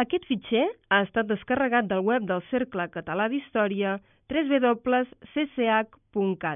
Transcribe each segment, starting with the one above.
Aquest fitxer ha estat descarregat del web del Cercle Català d'Història www.cch.cat.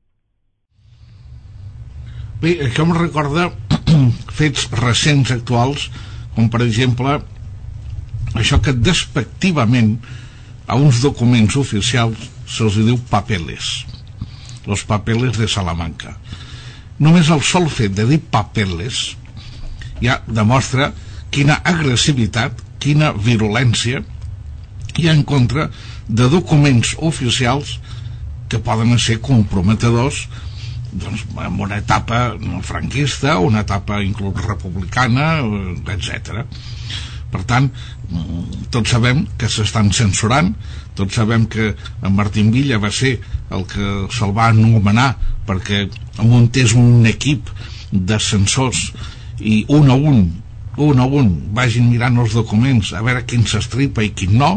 Bé, això em recorda fets recents actuals, com per exemple això que despectivament a uns documents oficials se'ls diu papeles, los papeles de Salamanca. Només el sol fet de dir papeles ja demostra quina agressivitat, quina virulència hi ha en contra de documents oficials que poden ser comprometedors, doncs, en una etapa franquista, una etapa inclús republicana, etc. Per tant, tots sabem que s'estan censurant, tots sabem que en Martín Villa va ser el que se'l va anomenar perquè muntés un equip de censors i un a un vagin mirant els documents a veure quin s'estripa i quin no,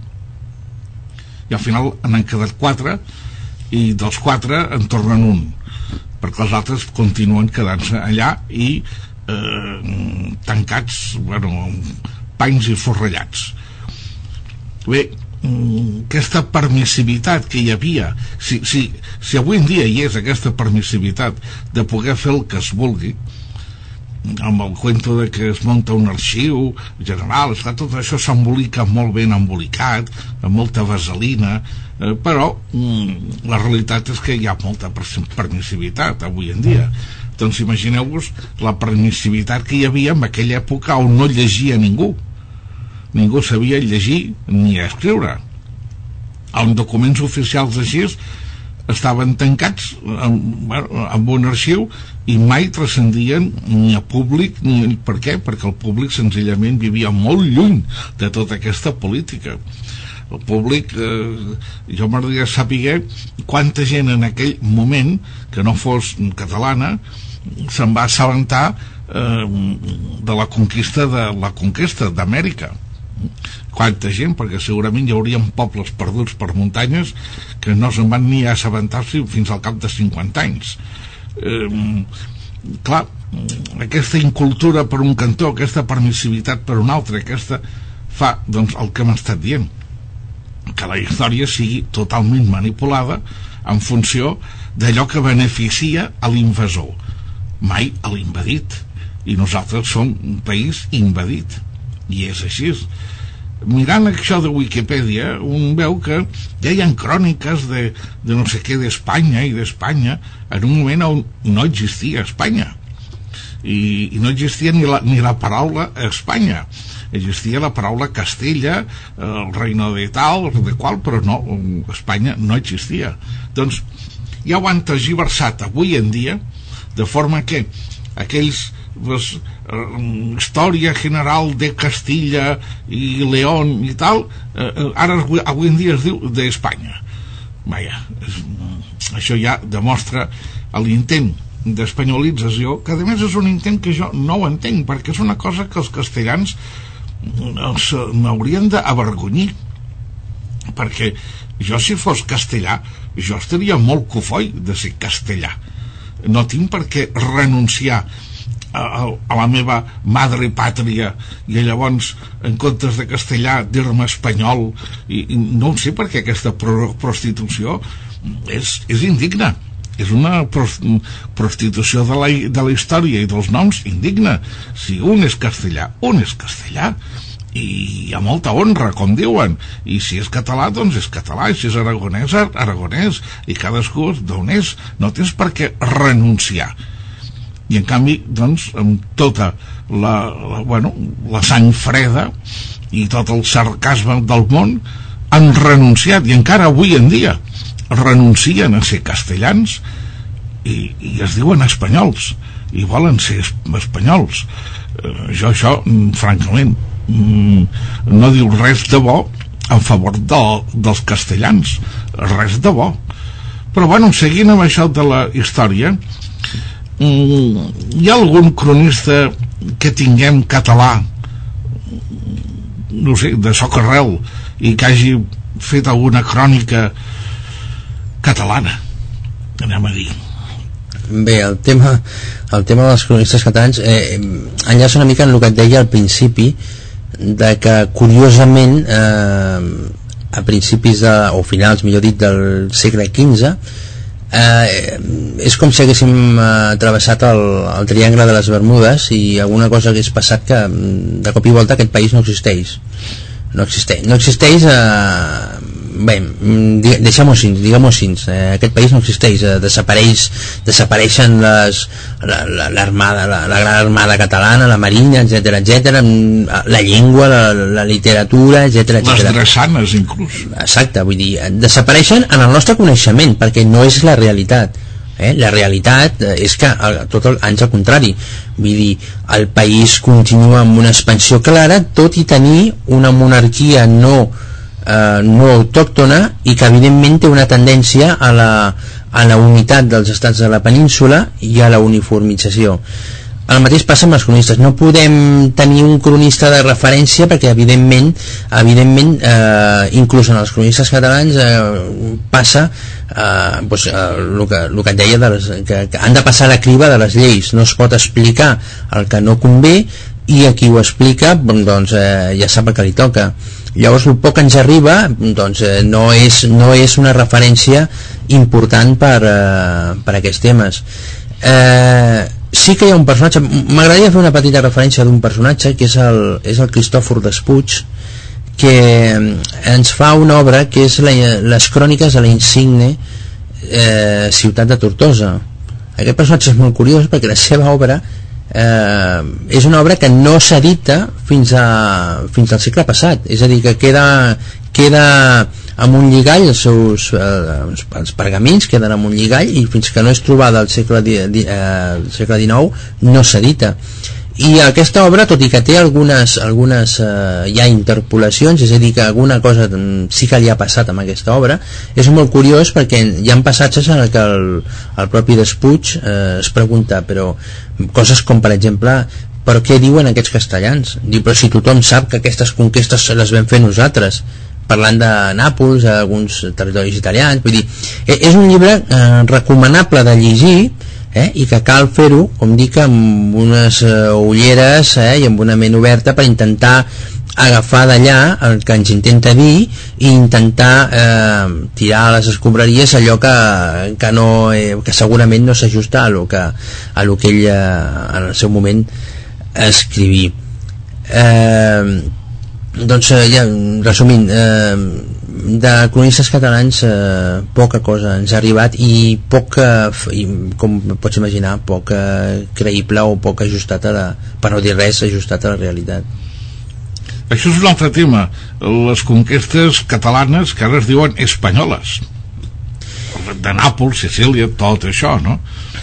i al final n'han quedat 4 i dels 4 en tornen un, perquè els altres continuen quedant-se allà i tancats, panys i forrellats. Bé, aquesta permissivitat que hi havia, si avui en dia hi és aquesta permissivitat de poder fer el que es vulgui, amb el cuento de que es monta un arxiu general, tot això s'embolica molt ben embolicat, amb molta vaselina, però la realitat és que hi ha molta permissivitat avui en dia. Doncs imagineu-vos la permissivitat que hi havia en aquella època on no llegia ningú sabia llegir ni escriure, on documents oficials així estaven tancats amb un arxiu i mai transcendien ni a públic ni per què? Perquè el públic senzillament vivia molt lluny de tota aquesta política. El públic, jo m'agradaria saber quanta gent en aquell moment que no fos catalana se'n va assabentar de la conquista d'Amèrica. Quanta gent, perquè segurament hi haurien pobles perduts per muntanyes que no se'n van ni assabentar-se fins al cap de 50 anys. Clar, aquesta incultura per un cantó, aquesta permissivitat per un altre, aquesta fa, doncs, el que hem estat dient, que la història sigui totalment manipulada en funció d'allò que beneficia a l'invasor, mai a l'invadit, i nosaltres som un país invadit, i és així. Mirant això de Wikipedia, un veu que ja hi ha cròniques de no sé què d'Espanya i d'Espanya en un moment on no existia Espanya, i no existia ni la paraula Espanya, existia la paraula Castella, el reino de tal, de qual, però no, Espanya no existia. Doncs ja ho han tergiversat avui en dia, de forma que aquells història general de Castilla i León i tal, ara avui en dia es diu d'Espanya. Vaja, això ja demostra l'intent d'espanyolització, que a més és un intent que jo no ho entenc, perquè és una cosa que els castellans m'haurien d'avergonyir, perquè jo, si fos castellà, jo estaria molt cofoi de ser castellà. No tinc per què renunciar a la meva madre pàtria i llavors, en comptes de castellà, dir-me espanyol, i no sé per què aquesta prostitució és indigna. És una prostitució de la història i dels noms indigna. Si un és castellà, i hi ha molta honra, com diuen, i si és català, doncs és català, i si és aragonès, aragonès, i cadascú d'on és, no tens per què renunciar. I en canvi, doncs, amb tota la sang freda i tot el sarcasme del món, han renunciat, i encara avui en dia renuncien a ser castellans i es diuen espanyols i volen ser espanyols. Això, francament, no diu res de bo en favor dels castellans, res de bo. Però seguint amb això de la història, hi ha algun cronista que tinguem català, no sé, de socarrel, i que hagi fet alguna crònica catalana, anem a dir? Bé, el tema dels cronistes catalans enllaça una mica en el que et deia al principi, que curiosament a principis o finals, millor dit, del segle XV és com si haguéssim travessat el triangle de les Bermudes i alguna cosa hagués passat que de cop i volta aquest país no existeix. Bé, diguem-ho així, aquest país no existeix, desapareixen l'armada, la gran armada catalana, la marina, etc, la llengua, la literatura, etc. Les drassanes inclús. Exacte, vull dir, desapareixen en el nostre coneixement perquè no és la realitat. La realitat és que ans al contrari, vull dir, el país continua amb una expansió clara, tot i tenir una monarquia no autòctona i que evidentment té una tendència a la unitat dels estats de la península i a la uniformització. El mateix passa amb els cronistes. No podem tenir un cronista de referència perquè evidentment inclús en els cronistes catalans passa el que et deia que han de passar la criba de les lleis. No es pot explicar el que no convé i a qui ho explica ja sap el que li toca. Llavors el poc que ens arriba no és una referència important per aquests temes. Sí que hi ha un personatge, m'agradaria fer una petita referència d'un personatge que és el Cristòfor Despuig, que ens fa una obra que és les cròniques de la insigne ciutat de Tortosa. Aquest personatge és molt curiós perquè la seva obra és una obra que no s'edita fins al segle passat, és a dir, que queda amb un lligall, els pergamins queden amb un lligall i fins que no és trobada al segle XIX no s'edita. I aquesta obra, tot i que té algunes ja interpolacions, és a dir, que alguna cosa sí que li ha passat amb aquesta obra, és molt curiós perquè hi ha passatges en què el propi Despuig es pregunta, però coses com per exemple, però què diuen aquests castellans? Diu, però si tothom sap que aquestes conquestes les vam fer nosaltres, parlant de Nàpols, alguns territoris italians. Vull dir, és un llibre recomanable de llegir, i que cal fer-ho, com dic, amb unes ulleres i amb una ment oberta per intentar agafar d'allà el que ens intenta dir i intentar tirar a les escombraries allò que segurament no s'ajusta a lo que ell en el seu moment escriví. Ja resumint, de cronistes catalans poca cosa ens ha arribat i com pots imaginar, poc creïble o poc ajustat per no dir res, ajustat a la realitat. Això és un altre tema, les conquestes catalanes que ara es diuen espanyoles, de Nàpols, Sicília, tot això, no?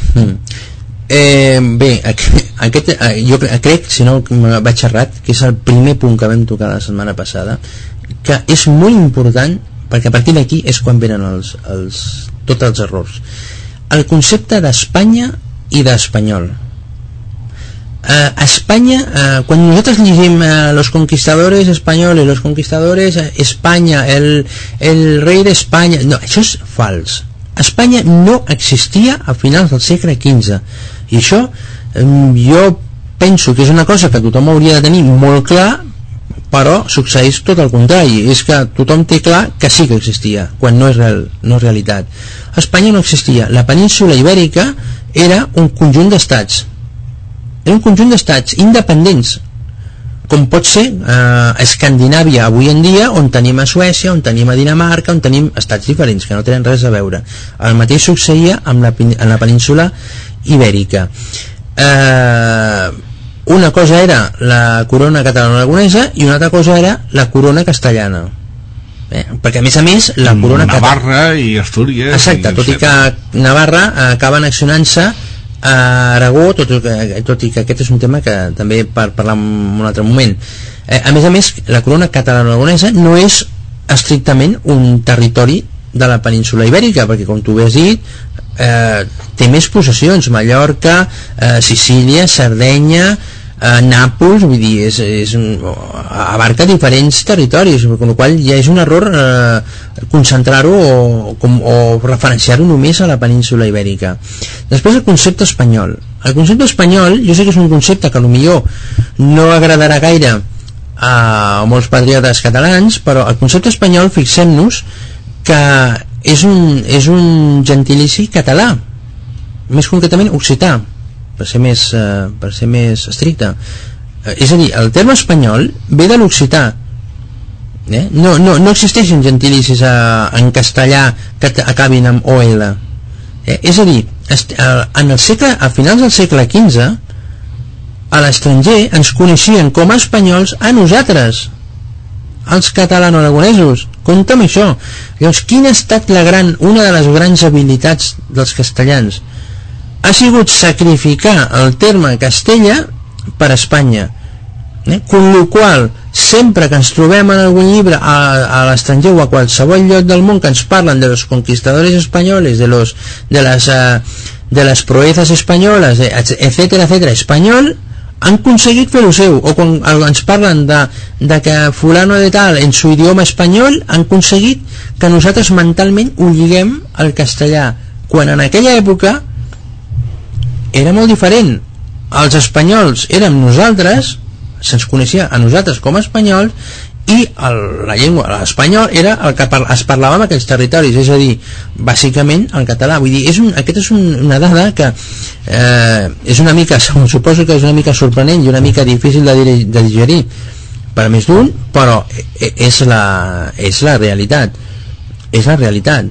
Bé, jo crec, si no vaig errat, que és el primer punt que vam tocar la setmana passada, que és molt important perquè a partir d'aquí és quan venen tots els errors. El concepte d'Espanya i d'espanyol. Espanya, quan nosaltres llegim los conquistadores españoles, los conquistadores Espanya, el rei d'Espanya, no, això és fals. Espanya no existia a finals del segle XV i això jo penso que és una cosa que tothom hauria de tenir molt clar, però succeeix tot el contrari, és que tothom té clar que sí que existia quan no és realitat. Espanya no existia, la península ibèrica era un conjunt d'estats, independents, com pot ser Escandinàvia avui en dia, on tenim a Suècia, on tenim a Dinamarca, on tenim estats diferents que no tenen res a veure. El mateix succeïa en la península ibèrica. Una cosa era la corona catalana-aragonesa i una altra cosa era la corona castellana, perquè a més la corona Navarra i Astúries. Exacte, tot i que Navarra acaba annexionant-se a Aragó, tot i que aquest és un tema que també per parlar en un altre moment. A més, la corona catalana-aragonesa no és estrictament un territori de la península ibèrica, perquè com tu has dit té més possessions, Mallorca, Sicília, Sardenya, Nàpols, vull dir, abarca diferents territoris, amb la qual ja és un error concentrar-ho o referenciar-ho només a la península ibèrica. Després el concepte espanyol. El concepte espanyol, jo sé que és un concepte que potser no agradarà gaire molts patriotes catalans, però el concepte espanyol, fixem-nos que és un gentilici català, més concretament occità, per ser més estricte. És a dir, el terme espanyol ve de l'occità. No existeixen gentilicis en castellà que acabin amb OL. És a dir, a finals del segle XV, a l'estranger ens coneixien com a espanyols a nosaltres, els catalano-aragonesos. Compte amb això. Llavors, quina ha estat una de les grans habilitats dels castellans? Ha sigut sacrificar el terme Castella per Espanya, con lo qual sempre que ens trobem en algun llibre a l'estranger o a qualsevol lloc del món que ens parlen de los conquistadores espanyoles, de les proezas espanyoles, etcétera, espanyol, han aconseguit fer-ho seu. O quan ens parlen de que fulano de tal en su idioma espanyol, han aconseguit que nosaltres mentalment ho lliguem al castellà, quan en aquella època era molt diferent. Els espanyols érem nosaltres, se'ns coneixia a nosaltres com a espanyols, i la llengua, l'espanyol, era el que es parlava en aquells territoris, és a dir, bàsicament el català. Vull dir, aquesta és una dada que és una mica, suposo que és una mica sorprenent i una mica difícil de digerir per més d'un, però és la realitat. És la realitat.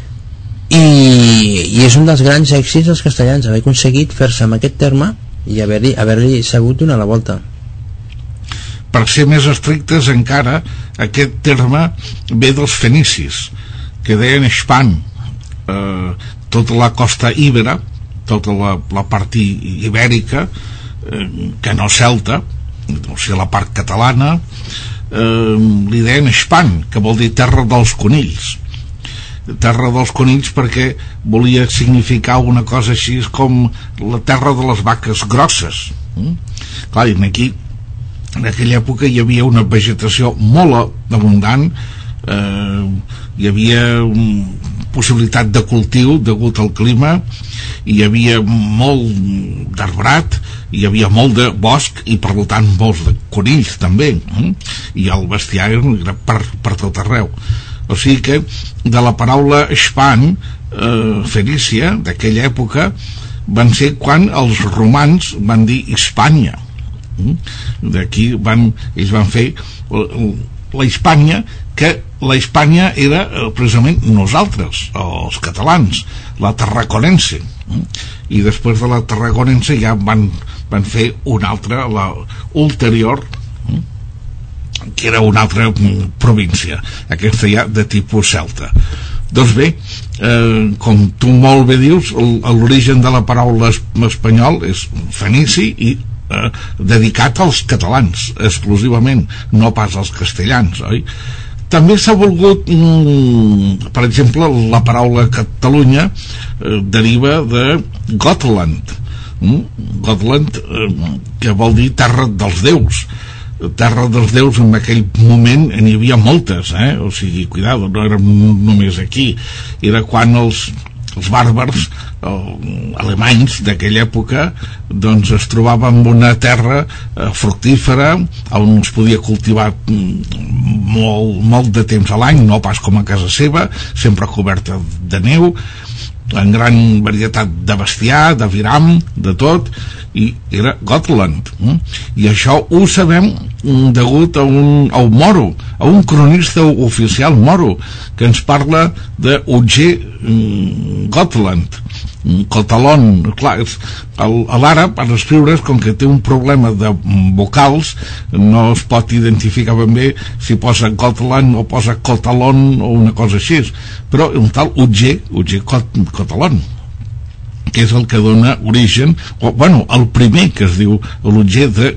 I és un dels grans èxits dels castellans, haver aconseguit fer-se amb aquest terme i haver-li sabut donar la volta. Per ser més estrictes encara, aquest terme ve dels fenicis, que deien Hispan. Tota la costa íbera, tota la part ibèrica, que no celta, o sigui, la part catalana, li deien Hispan, que vol dir terra dels conills. Terra dels conills perquè volia significar una cosa així com la terra de les vaques grosses. Clar, i aquí en aquella època hi havia una vegetació molt abundant, hi havia possibilitat de cultiu degut al clima, hi havia molt d'arbrat, hi havia molt de bosc i per tant molts de conills també, i el bestiar era per tot arreu. O sigui que de la paraula Hispan, fenícia, d'aquella època, van ser quan els romans van dir Hispània. D'aquí ells van fer la Hispània, que la Hispània era precisament nosaltres, els catalans, la tarraconense, i després de la tarraconense ja van fer una altra, la ulterior, que era una altra província, aquesta ja de tipus celta. Doncs bé, com tu molt bé dius, l'origen de la paraula espanyol és fenici i dedicat als catalans exclusivament, no pas als castellans, oi? També s'ha volgut, per exemple, la paraula Catalunya deriva de Gotland, que vol dir terra dels déus. Terra dels déus, en aquell moment n'hi havia moltes, o sigui, cuidado, no era només aquí, era quan els bàrbars alemanys d'aquella època doncs es trobaven en una terra fructífera on es podia cultivar molt de temps a l'any, no pas com a casa seva, sempre coberta de neu, en gran varietat de bestiar, de viram, de tot, i era Gotland, i això ho sabem degut a un moro, a un cronista oficial moro que ens parla de Utgé Gotland, Cotalon. Clar, l'àrab per escriure's, com que té un problema de vocals, no es pot identificar ben bé si posa Gotland o posa Cotalon o una cosa així, però un tal Utgé Cotalon, que és el que dona origen, el primer que es diu l'Utgé de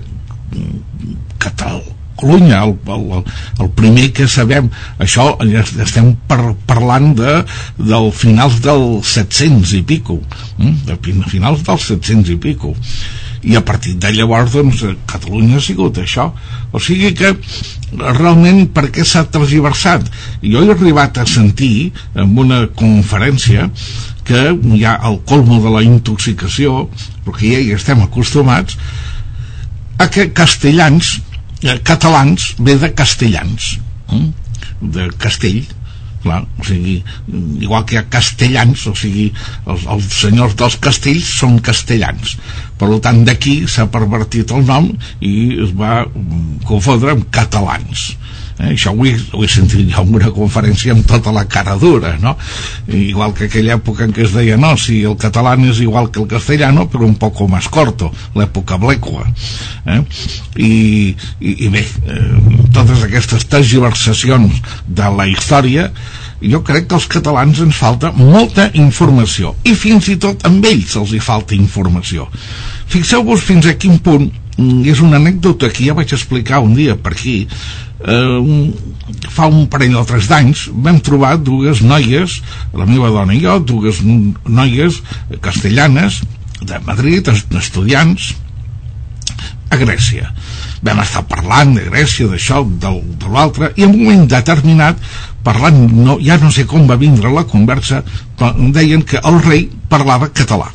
Catalunya, el primer que sabem. Això estem parlant del finals del 700 i pico, de finals dels 700 i pico, i a partir de llavors doncs Catalunya ha sigut això. O sigui que realment per què s'ha tergiversat? Jo he arribat a sentir en una conferència que hi ha el colmo de la intoxicació, perquè ja hi estem acostumats a que castellans catalans ve de castellans, de castell, clar, o sigui, igual que hi ha castellans, o sigui, els senyors dels castells són castellans, per tant d'aquí s'ha pervertit el nom i es va confondre amb catalans. Això ho he sentit jo en una conferència amb tota la cara dura, no? Igual que aquella època en què es deia no, si el català és igual que el castellano però un poco más corto, l'època blecua, i bé, totes aquestes tergiversacions de la història, jo crec que als catalans ens falta molta informació, i fins i tot amb ells els hi falta informació. Fixeu-vos fins a quin punt, és una anècdota que ja vaig explicar un dia per aquí, fa un parell o 3 d'anys vam trobar dues noies, la meva dona i jo, dues noies castellanes de Madrid, estudiants a Grècia. Vam estar parlant de Grècia, d'això, de l'altre, i en un moment determinat parlant, ja no sé com va vindre la conversa, però deien que el rei parlava català.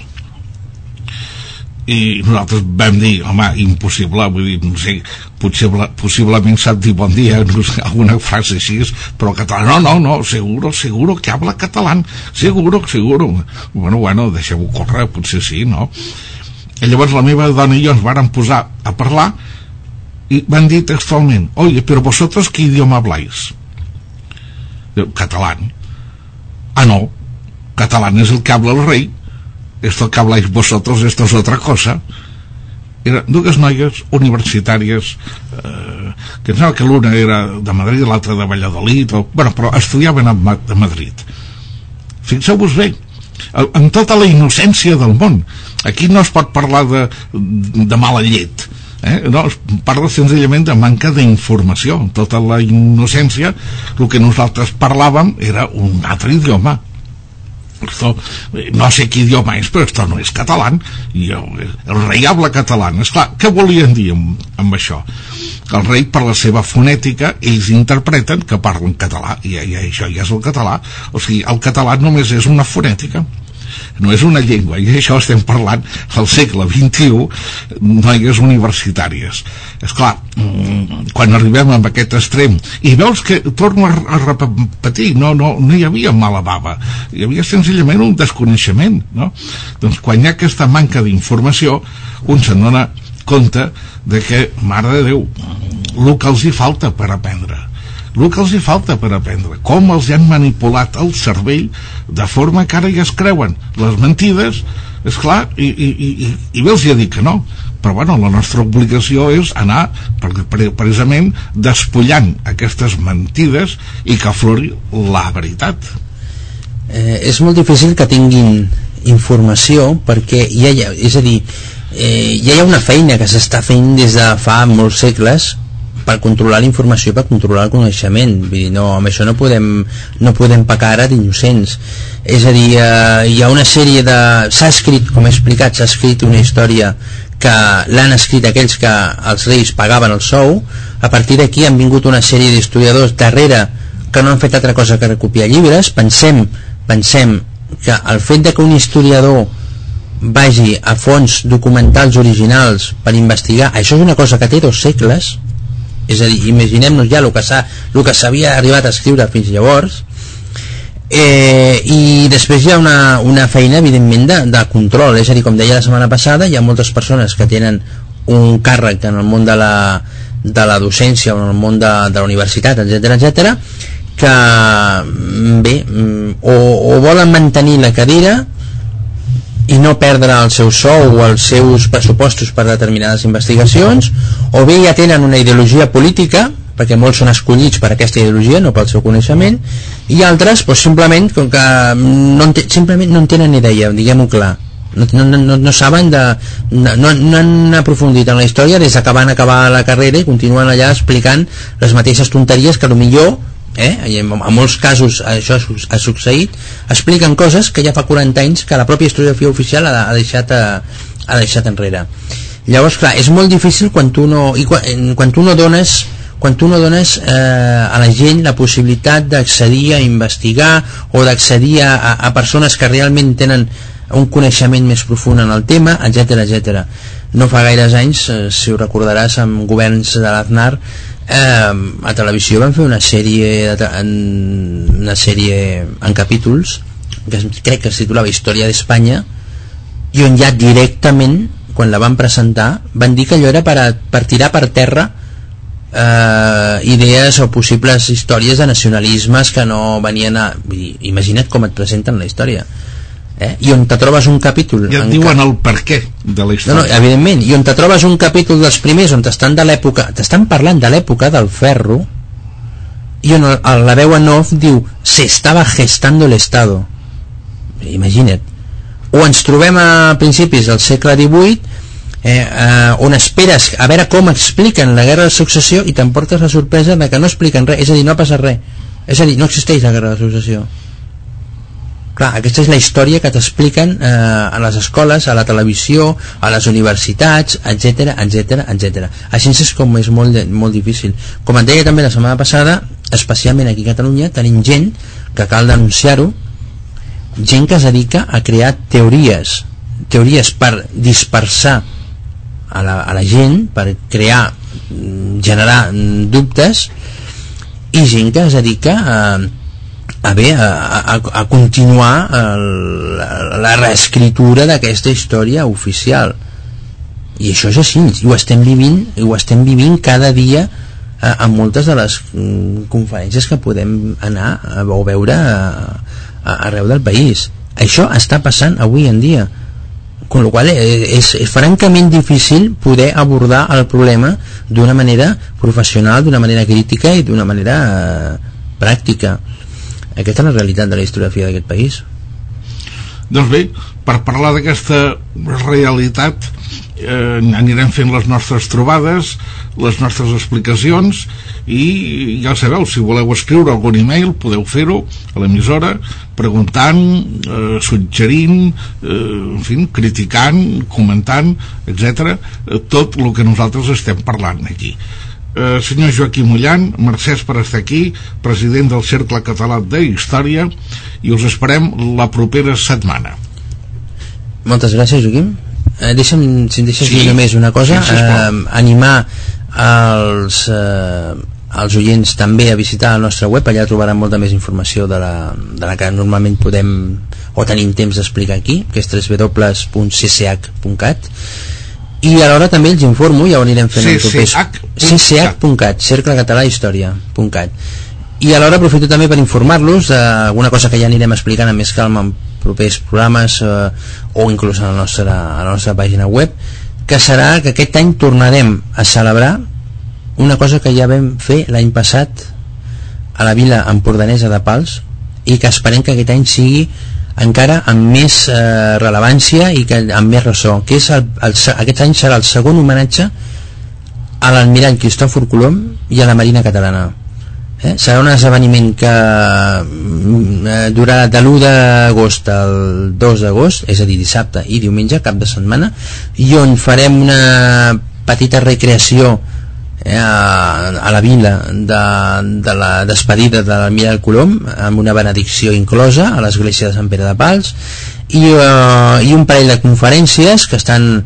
I nosaltres vam dir, home, impossible, vull dir, no sé, possiblement sap dir bon dia, no sé, alguna frase així, però català, no, seguro que habla català, seguro. Bueno, deixeu-ho córrer, potser sí, no? I llavors la meva dona i jo ens vàrem posar a parlar i van dir textualment, oye, pero vosotros ¿qué idioma habláis? Catalán. Ah, no, catalán es el que habla el rey. Esto que habláis vosotros, esto es otra cosa. Eren dues noies universitàries, que em sembla que l'una era de Madrid i l'altra de Valladolid, però estudiaven a Madrid. Fixeu-vos bé, amb tota la innocència del món. Aquí no es pot parlar de mala llet, no, es parla senzillament de manca d'informació. Tota la innocència, el que nosaltres parlàvem era un altre idioma. Esto, no sé qué idioma es, però esto no és català, i el rei habla català. Esclar, què volien dir amb això? El rei, per la seva fonètica, ells interpreten que parlen català, i això ja és el català. O sigui, el català només és una fonètica, no és una llengua, i això estem parlant al segle XXI, noies universitàries. Esclar, quan arribem a aquest extrem i veus que, torno a repetir, no hi havia mala bava, hi havia senzillament un desconeixement, no? Doncs quan hi ha aquesta manca d'informació, un se'n dona compte de que, mare de Déu, el que els hi falta per aprendre, com els han manipulat el cervell de forma que ara ja es creuen les mentides, esclar, i bé els hi ha dit que no, però bueno, la nostra obligació és anar precisament despullant aquestes mentides i que aflori la veritat. És molt difícil que tinguin informació perquè és a dir, ja hi ha una feina que s'està fent des de fa molts segles per controlar la informació, per controlar el coneixement. Vull dir, no, amb això no podem pecar ara d'innocents. És a dir, hi ha una sèrie de... s'ha escrit, com he explicat, s'ha escrit una història que l'han escrit aquells que els reis pagaven el sou. A partir d'aquí han vingut una sèrie d'historiadors darrere que no han fet altra cosa que recopilar llibres. Pensem que el fet de que un historiador vagi a fonts documentals originals per investigar, això és una cosa que té 2 segles. És a dir, imaginem-nos ja el que s'havia arribat a escriure fins llavors, i després hi ha una feina evidentment de control. És a dir, com deia la setmana passada, hi ha moltes persones que tenen un càrrec en el món de la docència o en el món de la universitat, etc., que bé, o volen mantenir la cadira i no perdre el seu sou o els seus pressupostos per determinades investigacions, o bé ja tenen una ideologia política, perquè molts són escollits per aquesta ideologia, no pel seu coneixement, i altres doncs, simplement com que simplement no en tenen idea, diguem-ho clar, no saben no han aprofundit en la història des que van acabar la carrera i continuen allà explicant les mateixes tonteries que potser en molts casos això ha succeït, expliquen coses que ja fa 40 anys que la pròpia historiografia oficial ha deixat enrere. Llavors, clar, és molt difícil quan tu no dones a la gent la possibilitat d'accedir a investigar o d'accedir a persones que realment tenen un coneixement més profund en el tema, etc. no fa gaires anys, si ho recordaràs, amb governs de l'Aznar, a televisió van fer una sèrie en capítols que crec que es titulava Història d'Espanya, i on ja directament, quan la van presentar, van dir que allò era per tirar per terra idees o possibles històries de nacionalismes que no venien a... Imagina't com et presenten la història, i on te trobes un capítol... I et diuen el perquè de la història. No, evidentment, i on te trobes un capítol dels primers on t'estan parlant de l'època del ferro, i on la veu en off diu se estaba gestando el Estado. Imagina't. O ens trobem a principis del segle XVIII, on esperes a veure com expliquen la Guerra de Successió i t'emportes la sorpresa de que no expliquen res, és a dir, no passa res, és a dir, no existeix la Guerra de Successió. Clar, aquesta és la història que t'expliquen a les escoles, a la televisió, a les universitats, etc. Així és com és molt difícil. Com et deia també la setmana passada, especialment aquí a Catalunya tenim gent, que cal denunciar-ho, gent que es dedica a crear teories per dispersar a la gent, per generar dubtes, i gent que es dedica a continuar la reescritura d'aquesta història oficial. I això és així, i ho estem vivint cada dia en moltes de les conferències que podem anar o veure arreu del país. Això està passant avui en dia, con lo qual és francament difícil poder abordar el problema d'una manera professional, d'una manera crítica i d'una manera pràctica. Aquesta és la realitat de la historiografia d'aquest país. Doncs bé, per parlar d'aquesta realitat anirem fent les nostres trobades, les nostres explicacions, i ja sabeu, si voleu escriure algun email podeu fer-ho a l'emissora, preguntant, suggerint, en fi, criticant, comentant, etc. Tot el que nosaltres estem parlant aquí. Senyor Joaquim Ullan, mercès per estar aquí, president del Cercle Català de Història, i us esperem la propera setmana. Moltes gràcies, Joaquim. Si em deixes dir només una cosa, animar els oients també a visitar el nostre web. Allà trobaran molta més informació de la que normalment podem o tenim temps d'explicar aquí, que és www.cch.cat. I alhora també els informo, ja ho anirem fent cch.cat, Cercle Català Història.cat. I alhora aprofito també per informar-los d'alguna cosa que ja anirem explicant amb més calma en propers programes o inclús a la nostra pàgina web, que serà que aquest any tornarem a celebrar una cosa que ja vam fer l'any passat a la vila empordanesa de Pals, i que esperem que aquest any sigui encara amb més rellevància i que amb més ressò, que és aquest any serà el segon homenatge a l'almirall Cristòfor Colom i a la Marina Catalana. Serà un esdeveniment que durarà de l'1 d'agost al 2 d'agost, és a dir, dissabte i diumenge, cap de setmana, i on farem una petita recreació a la vila de la despedida de l'almirall Colom, amb una benedicció inclosa a l'església de Sant Pere de Pals, i un parell de conferències que estan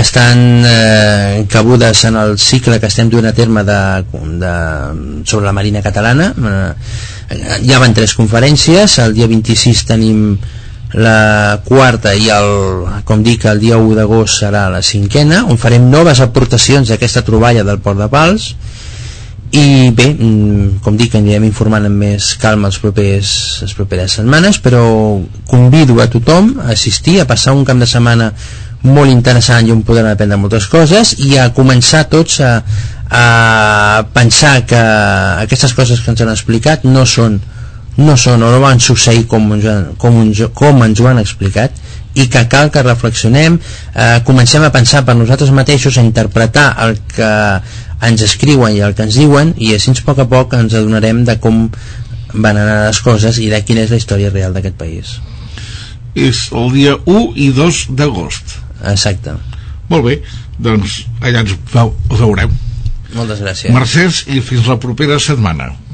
cabudes en el cicle que estem duent a terme sobre la Marina Catalana. Ja van 3 conferències. El dia 26 tenim la quarta, i com dic, el dia 1 d'agost serà la 5a, on farem noves aportacions d'aquesta troballa del Port de Pals. I bé, com dic, anirem informant amb més calma les properes setmanes, però convido a tothom a assistir, a passar un cap de setmana molt interessant i on podrem aprendre moltes coses, i a començar tots a pensar que aquestes coses que ens han explicat no van succeir com ens ho han explicat, i que cal que reflexionem, comencem a pensar per nosaltres mateixos, a interpretar el que ens escriuen i el que ens diuen, i així a poc ens adonarem de com van anar les coses i de quina és la història real d'aquest país. És el dia 1 i 2 d'agost. Exacte. Molt bé, doncs allà ens veurem. Moltes gràcies. Mercès, i fins la propera setmana.